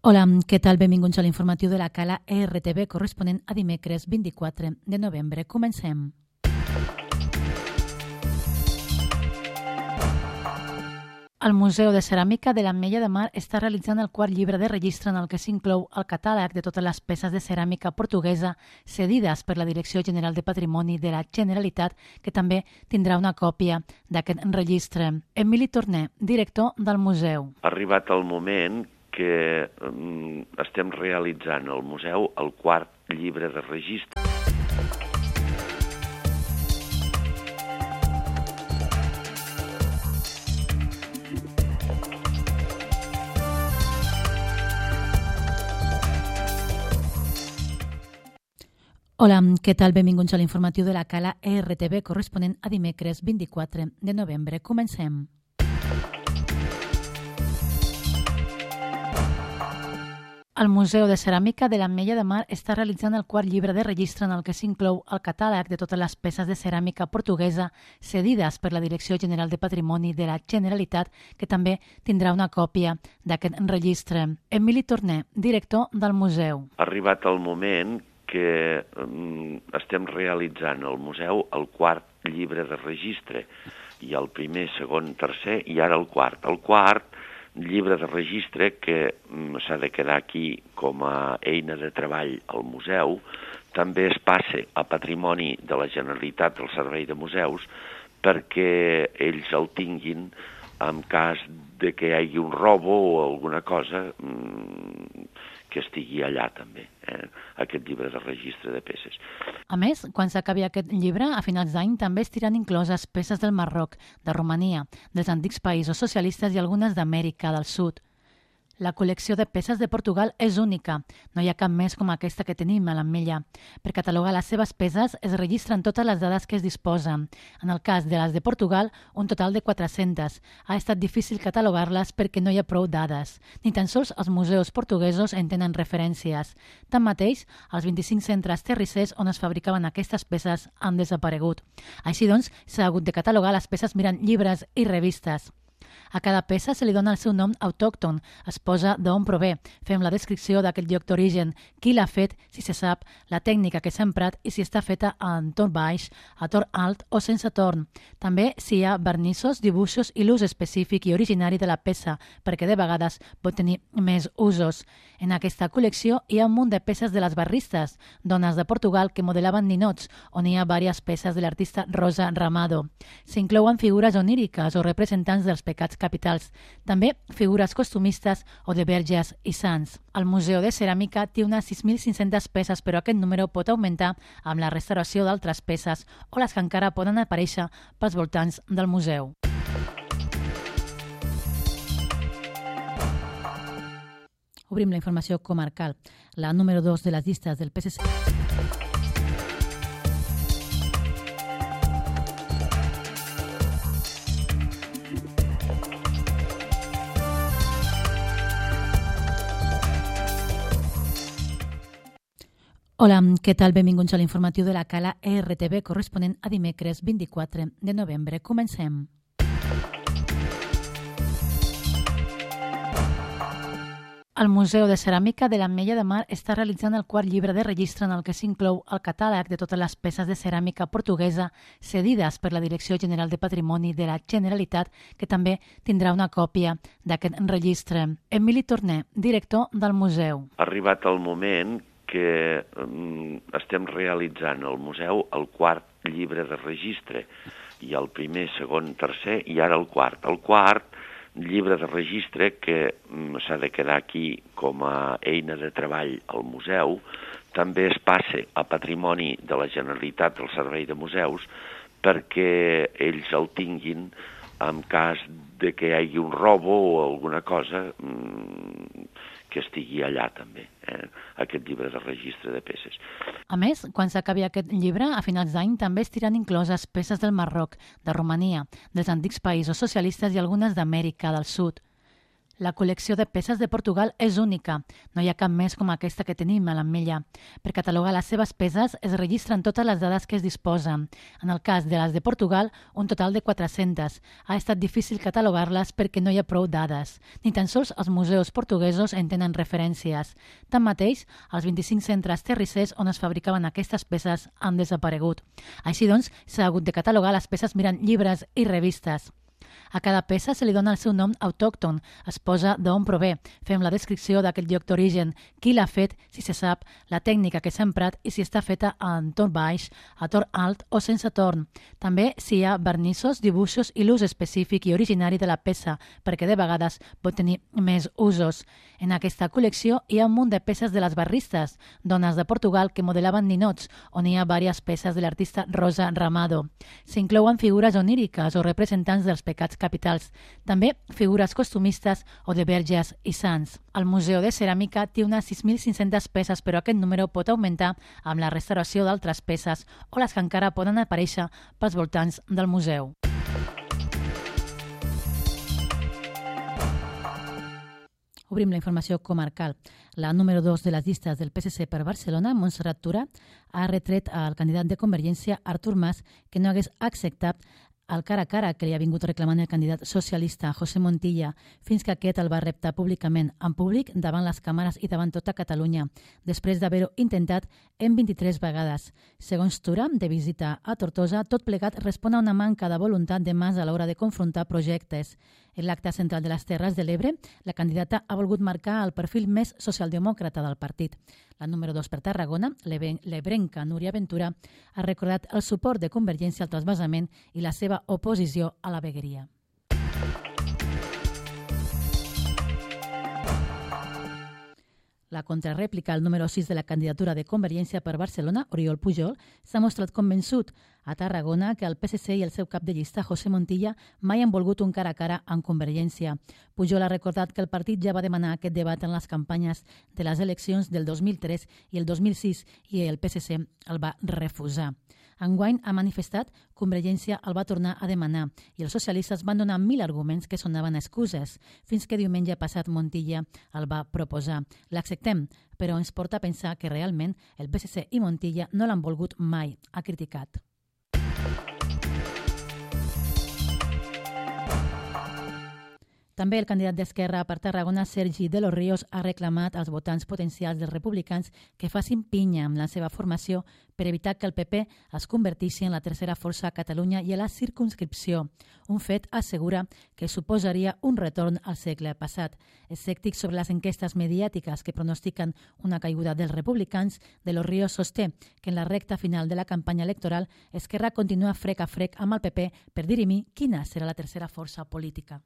Hola, què tal? Benvinguts a l'informatiu de la Cala ERTV corresponent a dimecres 24 de novembre. Comencem. El Museu de Ceràmica de l'Ametlla de Mar està realitzant el quart llibre de registre en el que s'inclou el catàleg de totes les peces de ceràmica portuguesa cedides per la Direcció General de Patrimoni de la Generalitat, que també tindrà una còpia d'aquest registre. Emili Torner, director del museu. Ha arribat el moment que estem realitzant al museu el quart llibre de registre. Hola, què tal? Benvinguts a l'informatiu de la Cala ERTV corresponent a dimecres 24 de novembre. Comencem. El Museu de Ceràmica de l'Ametlla de Mar està realitzant el quart llibre de registre en el que s'inclou el catàleg de totes les peces de ceràmica portuguesa cedides per la Direcció General de Patrimoni de la Generalitat, que també tindrà una còpia d'aquest registre. Emili Torner, director del museu. Ha arribat el moment que estem realitzant al museu el quart llibre de registre, i el primer, segon, tercer, i ara el quart. El quart llibre de registre, que s'ha de quedar aquí com a eina de treball al museu, també es passa a patrimoni de la Generalitat del Servei de Museus perquè ells el tinguin en cas de que hi hagi un robo o alguna cosa que estigui allà també, aquest llibre de registre de peces. A més, quan s'acabi aquest llibre, a finals d'any també estiran incloses peces del Marroc, de Romania, dels antics països socialistes i algunes d'Amèrica del Sud. La col·lecció de peces de Portugal és única. No hi ha cap més com aquesta que tenim a l'Ametlla. Per catalogar les seves peces es registren totes les dades que es disposen. En el cas de les de Portugal, un total de 400. Ha estat difícil catalogar-les perquè no hi ha prou dades. Ni tan sols els museus portuguesos en tenen referències. Tanmateix, els 25 centres terrissers on es fabricaven aquestes peces han desaparegut. Així doncs, s'ha hagut de catalogar les peces mirant llibres i revistes. A cada peça se li dona el seu nom autòcton, es posa d'on prové, fem la descripció d'aquest lloc d'origen, qui l'ha fet, si se sap, la tècnica que s'ha emprat i si està feta en torn baix, a torn alt o sense torn. També si hi ha vernissos, dibuixos i l'ús específic i originari de la peça, perquè de vegades pot tenir més usos. En aquesta col·lecció hi ha un munt de peces de les barristes, dones de Portugal que modelaven ninots, on hi ha diverses peces de l'artista Rosa Ramado. S'inclouen figures oníriques o representants dels pecats capitals, també figures costumistes o de verges i sants. El Museu de Ceràmica té unes 6.500 peces, però aquest número pot augmentar amb la restauració d'altres peces o les que encara poden aparèixer pels voltants del museu. Obrim la informació comarcal, la número 2 de les llistes del PSC. Hola, què tal? Benvinguts a l'informatiu de la Cala ERTV corresponent a dimecres 24 de novembre. Comencem. El Museu de Ceràmica de l'Ametlla de Mar està realitzant el quart llibre de registre en el que s'inclou el catàleg de totes les peces de ceràmica portuguesa cedides per la Direcció General de Patrimoni de la Generalitat, que també tindrà una còpia d'aquest registre. Emili Torner, director del museu. Ha arribat el moment que estem realitzant al museu el quart llibre de registre, i el primer, segon, tercer, i ara el quart. El quart llibre de registre, que s'ha de quedar aquí com a eina de treball al museu, també es passa a patrimoni de la Generalitat del Servei de Museus perquè ells el tinguin en cas de que hi hagi un robo o alguna cosa que estigui allà també, aquest llibre de registre de peces. A més, quan s'acabi aquest llibre, a finals d'any també estiran incloses peces del Marroc, de Romania, dels antics països socialistes i algunes d'Amèrica del Sud. La col·lecció de peces de Portugal és única. No hi ha cap més com aquesta que tenim a l'Ametlla. Per catalogar les seves peces es registren totes les dades que es disposen. En el cas de les de Portugal, un total de 400. Ha estat difícil catalogar-les perquè no hi ha prou dades. Ni tan sols els museus portuguesos en tenen referències. Tanmateix, els 25 centres terrissers on es fabricaven aquestes peces han desaparegut. Així doncs, s'ha hagut de catalogar les peces mirant llibres i revistes. A cada peça se li dona el seu nom autòcton, es posa d'on prové, fem la descripció d'aquest lloc d'origen, qui l'ha fet, si se sap, la tècnica que s'ha emprat i si està feta en torn baix, a torn alt o sense torn. També si hi ha vernissos, dibuixos i l'ús específic i originari de la peça, perquè de vegades pot tenir més usos. En aquesta col·lecció hi ha un munt de peces de les barristes, dones de Portugal que modelaven ninots, on hi ha diverses peces de l'artista Rosa Ramado. S'inclouen figures oníriques o representants dels pecats capitals, també figures costumistes o de verges i sants. El Museu de Ceràmica té unes 6.500 peces, però aquest número pot augmentar amb la restauració d'altres peces o les que encara poden aparèixer pels voltants del museu. Obrim la informació comarcal. La número 2 de les llistes del PSC per Barcelona, Montserrat Tura, ha retret al candidat de Convergència, Artur Mas, que no hagués acceptat el cara a cara que li ha vingut reclamant el candidat socialista José Montilla, fins que aquest el va reptar públicament, en públic, davant les càmeres i davant tota Catalunya, després d'haver-ho intentat en 23 vegades. Segons Tura, de visita a Tortosa, tot plegat respon a una manca de voluntat de Mas a l'hora de confrontar projectes. En l'acte central de les Terres de l'Ebre, la candidata ha volgut marcar el perfil més socialdemòcrata del partit. La número 2 per Tarragona, l'ebrenca Núria Ventura, ha recordat el suport de Convergència al trasbassament i la seva oposició a la vegueria. La contrarèplica al número 6 de la candidatura de Convergència per Barcelona, Oriol Pujol, s'ha mostrat convençut a Tarragona que el PSC i el seu cap de llista, José Montilla, mai han volgut un cara a cara amb Convergència. Pujol ha recordat que el partit ja va demanar aquest debat en les campanyes de les eleccions del 2003 i el 2006 i el PSC el va refusar. Enguany ha manifestat Convergència el va tornar a demanar i els socialistes van donar 1.000 arguments que sonaven excuses, fins que diumenge passat Montilla el va proposar. L'acceptem, però ens porta a pensar que realment el PSC i Montilla no l'han volgut mai, ha criticat. També el candidat d'Esquerra per Tarragona, Sergi de los Ríos, ha reclamat als votants potencials dels republicans que facin pinya amb la seva formació per evitar que el PP es convertissi en la tercera força a Catalunya i a la circumscripció. Un fet, assegura, que suposaria un retorn al segle passat. Escèptic sobre les enquestes mediàtiques que pronostiquen una caiguda dels republicans, de los Ríos sosté que en la recta final de la campanya electoral Esquerra continua frec a frec amb el PP per dirimir quina serà la tercera força política.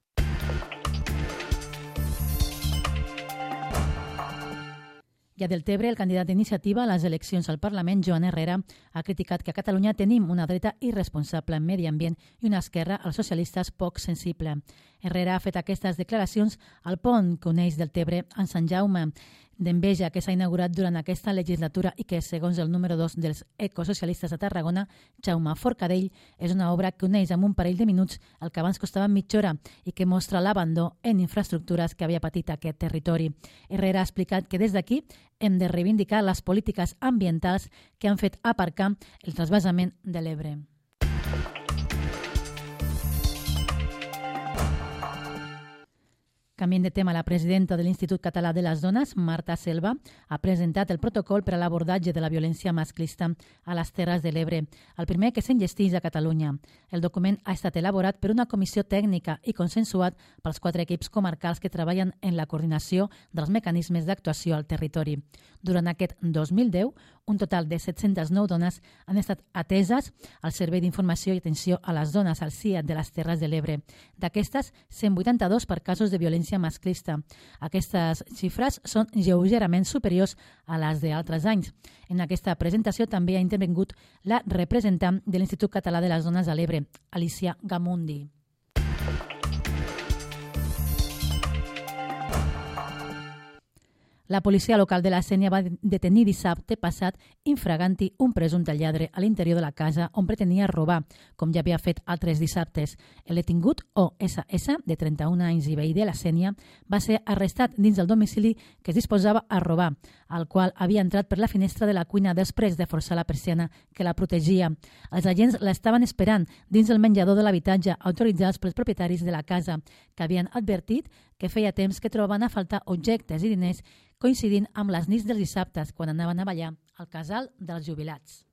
I a Deltebre, el candidat d'iniciativa a les eleccions al Parlament, Joan Herrera, ha criticat que a Catalunya tenim una dreta irresponsable en medi ambient i una esquerra, els socialistes, poc sensible. Herrera ha fet aquestes declaracions al pont que uneix Deltebre amb Sant Jaume, d'Enveja, que s'ha inaugurat durant aquesta legislatura i que, segons el número 2 dels ecosocialistes de Tarragona, Jaume Forcadell, és una obra que uneix amb un parell de minuts el que abans costava mitja hora i que mostra l'abandó en infraestructures que havia patit aquest territori. Herrera ha explicat que des d'aquí hem de reivindicar les polítiques ambientals que han fet aparcar el trasbassament de l'Ebre. Canviant de tema, la presidenta de l'Institut Català de les Dones, Marta Selva, ha presentat el protocol per a l'abordatge de la violència masclista a les Terres de l'Ebre, el primer que s'enllesteix a Catalunya. El document ha estat elaborat per una comissió tècnica i consensuat pels 4 equips comarcals que treballen en la coordinació dels mecanismes d'actuació al territori. Durant aquest 2010, un total de 709 dones han estat ateses al Servei d'Informació i Atenció a les Dones, al CIAT de les Terres de l'Ebre. D'aquestes, 182 per casos de violència masclista. Aquestes xifres són lleugerament superiors a les d'altres anys. En aquesta presentació també ha intervingut la representant de l'Institut Català de les Dones a l'Ebre, Alicia Gamundi. La policia local de la Sénia va detenir dissabte passat infraganti un presumpte lladre a l'interior de la casa on pretenia robar, com ja havia fet altres dissabtes. El detingut, O.S.S., de 31 anys i veí de la Sénia, va ser arrestat dins del domicili que es disposava a robar, al qual havia entrat per la finestra de la cuina després de forçar la persiana que la protegia. Els agents l'estaven esperant dins el menjador de l'habitatge, autoritzats pels propietaris de la casa, que havien advertit que feia temps que trobaven a faltar objectes i diners coincidint amb les nits dels dissabtes quan anaven a ballar al casal dels jubilats.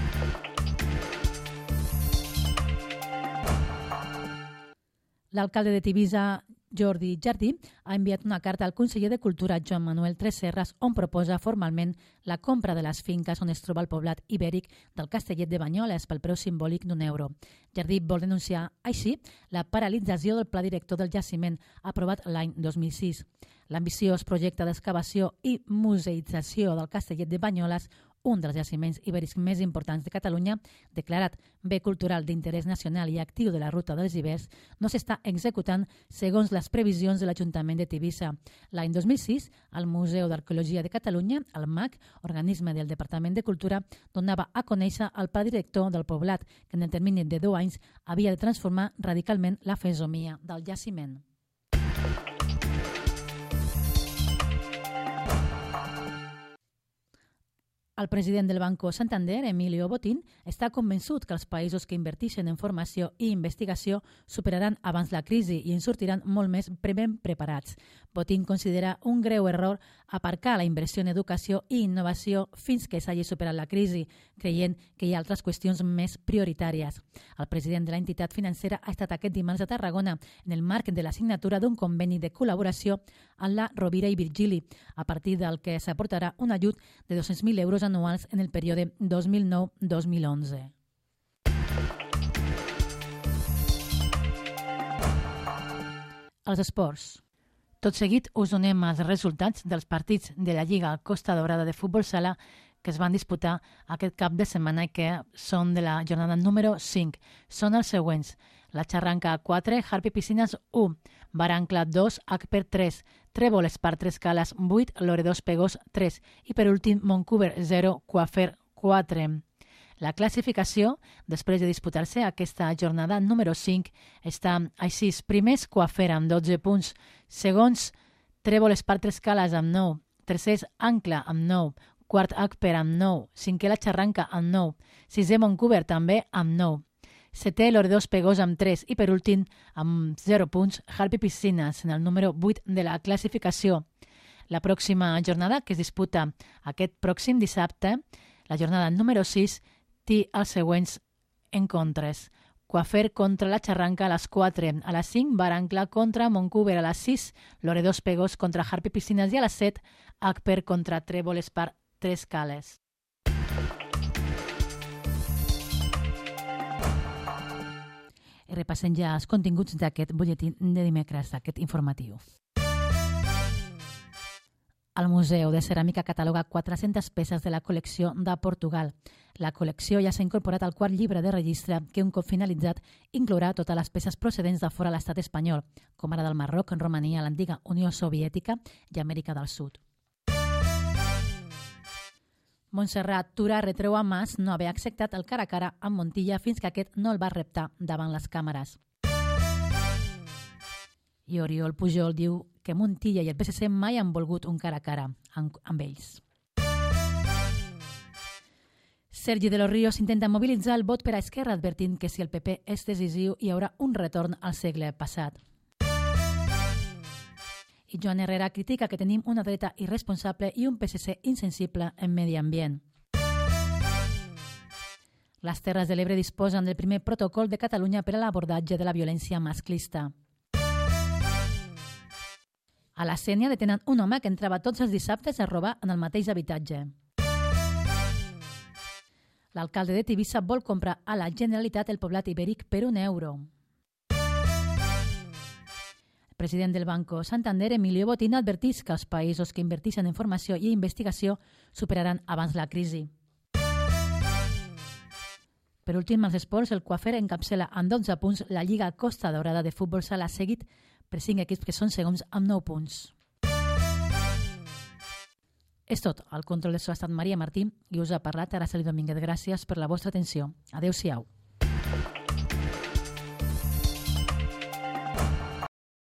L'alcalde de Tivisa, Jordi Jardí, ha enviat una carta al conseller de Cultura, Joan Manuel Tresserras, on proposa formalment la compra de les finques on es troba el poblat ibèric del Castellet de Banyoles pel preu simbòlic d'€1. Jardí vol denunciar, així, la paralització del pla director del jaciment aprovat l'any 2006. L'ambiciós projecte d'excavació i museïtzació del Castellet de Banyoles, un dels jaciments ibèrics més importants de Catalunya, declarat bé cultural d'interès nacional i actiu de la Ruta dels Ibers, no s'està executant segons les previsions de l'Ajuntament de Tivissa. L'any 2006, el Museu d'Arqueologia de Catalunya, el MAC, organisme del Departament de Cultura, donava a conèixer el pla director del poblat, que en el termini de 2 anys havia de transformar radicalment la fesomia del jaciment. El president del Banco Santander, Emilio Botín, està convençut que els països que inverteixen en formació i investigació superaran abans la crisi i en sortiran molt més ben preparats. Botín considera un greu error aparcar la inversió en educació i innovació fins que s'hagi superat la crisi, creient que hi ha altres qüestions més prioritàries. El president de l'entitat financera ha estat aquest dimarts a Tarragona en el marc de la signatura d'un conveni de col·laboració amb la Rovira i Virgili, a partir del que s'aportarà un ajut de 200.000 euros anuals en el període 2009-2011. Els esports. Tot seguit us donem els resultats dels partits de la Lliga Costa Daurada de Futbol Sala que es van disputar aquest cap de setmana i que són de la jornada número 5. Són els següents: la Xarranca 4, Harpi Piscines 1, Barancla 2, Acper 3, Trèvol Espart 3 Cales 8, Loredos Pegós 3 i per últim Montcuber 0, Coafer 4. La classificació, després de disputar-se aquesta jornada número 5, està així: primers Coafer amb 12 punts, segons Trèvol Espart 3 Cales amb 9, tercers Ancla amb 9, quart Acper amb 9, cinquè la Xarranca amb 9, sisè Montcuber també amb 9, setè Loredos Pegós amb 3 i per últim amb 0 punts Harpi Piscines en el número 8 de la classificació. La pròxima jornada, que es disputa aquest pròxim dissabte, la jornada número 6, té els següents encontres: Coafer contra la Xarranca a les 4, a les 5 Barancla contra Montcuber, a les 6 Loredos Pegós contra Harpi Piscines i a les 7 Acper contra Trèvol Espart 3 Cales. Repassem ja els continguts d'aquest butlletí de dimecres, d'aquest informatiu. El Museu de Ceràmica cataloga 400 peces de la col·lecció de Portugal. La col·lecció ja s'ha incorporat al quart llibre de registre que, un cop finalitzat, inclourà totes les peces procedents de fora l'estat espanyol, com ara del Marroc, Romania, l'antiga Unió Soviètica i Amèrica del Sud. Montserrat Tura retreu a Mas no haver acceptat el cara a cara amb Montilla fins que aquest no el va reptar davant les càmeres. I Oriol Pujol diu que Montilla i el PSC mai han volgut un cara a cara amb ells. Sergi de los Ríos intenta mobilitzar el vot per a Esquerra, advertint que si el PP és decisiu hi haurà un retorn al segle passat. I Joan Herrera critica que tenim una dreta irresponsable i un PSC insensible en medi ambient. Les Terres de l'Ebre disposen del primer protocol de Catalunya per a l'abordatge de la violència masclista. A la Sénia detenen un home que entrava tots els dissabtes a robar en el mateix habitatge. L'alcalde de Tivissa vol comprar a la Generalitat el poblat ibèric per €1. El president del Banco Santander, Emilio Botín, advertís que els països que inverteixen en formació i investigació superaran abans la crisi. Per últim, als esports, el Coafer encapçala amb 12 punts la Lliga Costa Daurada de Futbol Sala, seguit per 5 equips que són segons amb 9 punts. És tot. El control de so ha estat Maria Martí i us ha parlat Araceli Domínguez. Gràcies per la vostra atenció. Adéu-siau.